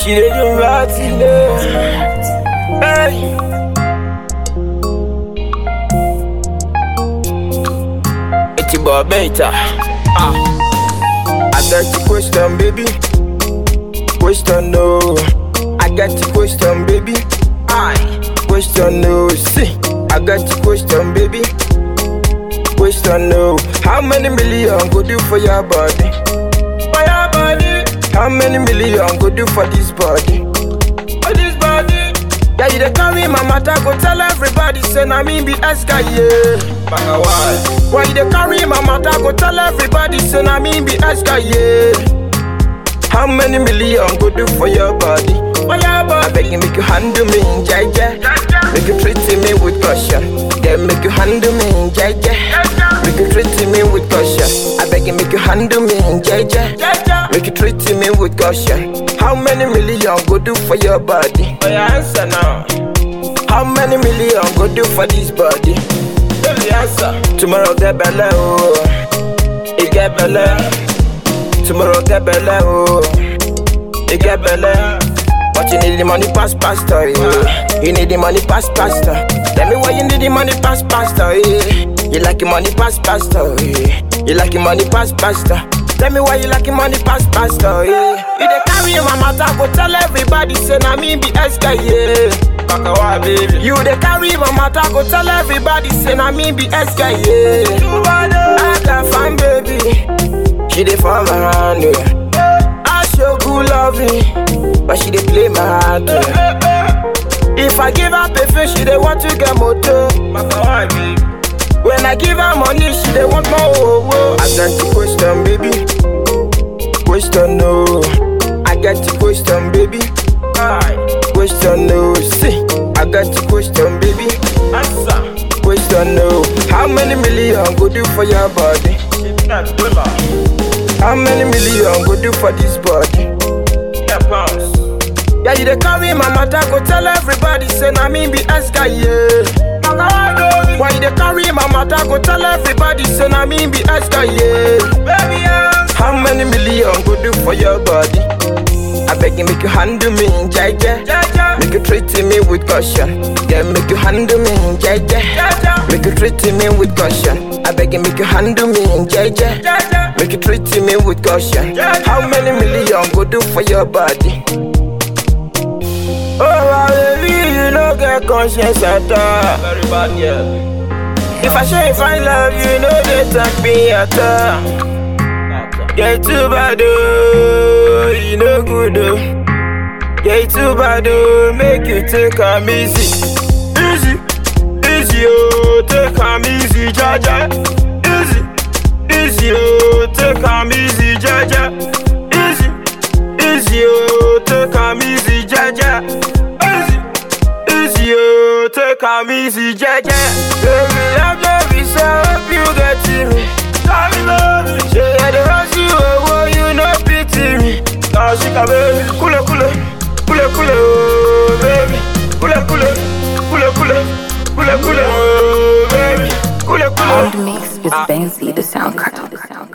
She did you right in there. Hey. It's your boy Beta. I got your question, baby. Question no. I got your question, baby. Question no. See, I got your question, baby. Question no. How many million go do for your body? For your body. How many million go do for this body? For this body. Yeah, you dey carry my matter, go tell everybody, say na me be S-guy, yeah. Banga why? Why you dey carry my matter, go tell everybody, say na me be S-guy, yeah. How many million go do for your body? For your body. I beg you, make you handle me, jaja. Make you treat me with caution. Then make you handle me, jaja. Make you treat me with caution. I beg you, make you handle me, jaja. Make you treat me with caution. How many million go do for your body? For your answer now. How many million go do for this body? Tell the answer. Tomorrow get better, oh. It get better. Tomorrow get better, oh. It get better. But you need the money past pastor, yeah. You need the money past pastor. Tell me why you need the money past pastor, yeah. You like your money past pastor, yeah. You like your money past pastor. Tell me why you like your money past pastor, yeah. You dey carry my matter, go tell everybody, say na me be S-guy, yeah. Why, baby? You dey carry my matter, go tell everybody, say na me be S-guy, yeah. I can find baby, she dey fall around, yeah. I show good loving, but she dey play my heart, yeah. If I give her perfume, she dey want to get motor. Why, baby? When I give her money, she dey want more, oh, oh. I got your question, baby. Question no. I got your question, baby. Question no. See, I got your question, baby. Answer. Question no. How many million go do for your body? How many million go do for this body? Pounds. Yeah, you dey carry my matter, go tell everybody, say na me be S-guy, yeah. Why you dey carry my matter, go tell everybody, say na me be S-guy, yeah. Baby, yeah. How many million go do for your body? I beg you, make you handle me, jaja. Make you treat me with caution. Yeah, make you handle me, jaja. Make you treat me with caution. I beg you, make you handle me, jaja. Make you treat me with caution. How many million go do for your body? Oh, baby, you no get conscience at all. Very bad, yeah. If I show you I love you, no they talk me at all. Get too bad, oh, you no good, oh. Get too bad, oh, make you take am easy. Easy, easy, oh, take am easy, jaja. Easy, easy, oh, take am easy, jaja. Easy, easy, oh, take am easy, jaja. Easy, easy, oh, take am easy, jaja. Baby, I'm loving, so I hope you get to me. Love me, say I dey rush you, oh, you no pity me. Now she can baby, kule, oh, baby. Kule, oh, baby. Kule. On the mix is Benzi, the sound cartel.